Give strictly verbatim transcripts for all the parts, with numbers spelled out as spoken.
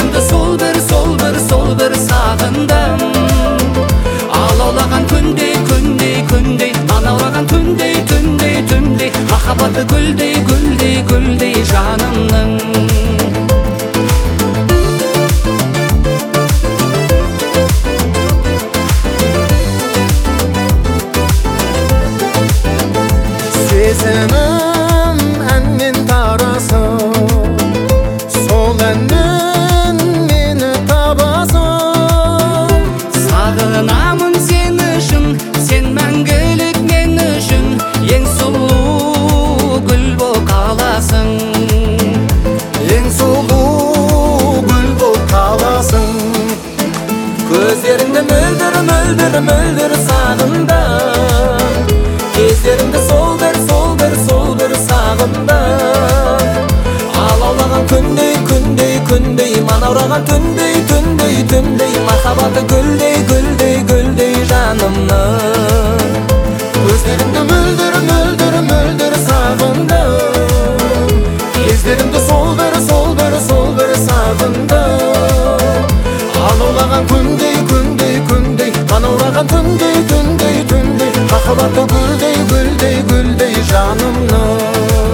Кездерімді сол бір, сол бір, сол бір сағындым. Алаулаған күндей, күндей, күндей, анаураған түндей, түндей, түндей, махаббаты гүлдей, гүлдей, гүлдей жанымның. Сезімім әнмен тарасып, сол әнмен мені табасың. Сағынамын сен үшін, сен мәңгілік мен үшін, ең сұлу гүл боп қаласың. Ең сұлу гүл боп қаласың. Көздеріңді мөлдір, мөлдір, мөлдір сағындым. Кездеріңді сол бір, сол бір, сол бір сағындым. Алаулаған күндей, күндей, күндей, манаураған түндей, түндей, түндей, махаббаты гүлдей, гүлдей, гүлдей жанымның. Көздеріңді мөлдір, мөлдір, мөлдір сағындым. Кездеріңді сол бір, сол бір, сол бір сағындым. Алаулаған күндей, күндей, күндей, манаураған түндей, түндей, түндей, махаббаты гүлдей, гүлдей, гүлдей жанымның.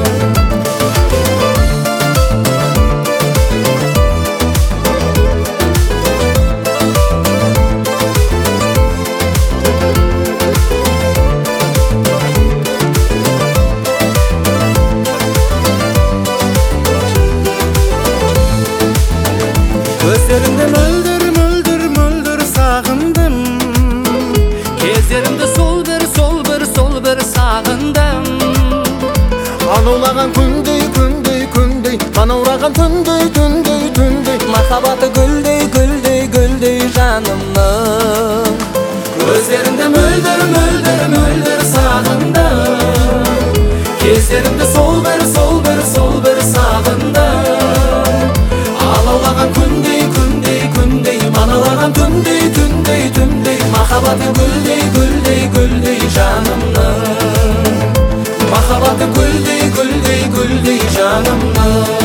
Көздеріңді мөлдір, мөлдір, мөлдір сағындым. Кездерімді сол бір, сол бір, сол бір сағындым. Алаулаған күндей, күндей, күндей, манаураған түндей, түндей, түндей, махаббаты гүлдей, гүлдей, гүлдей жанымның. Көздеріңді мөлдір, мөлдір, мөлдір сағындым. Кездеріңді сол бір, сол бір, сол бір сағындым. Алаулаған күндей, күндей, күндей, маналаған түндей, түндей, түндей, махаббаты гүлдей, гүлдей, гүлдей жанымның. Махаббаты гүлдей, гүлдей, гүлдей жанымның.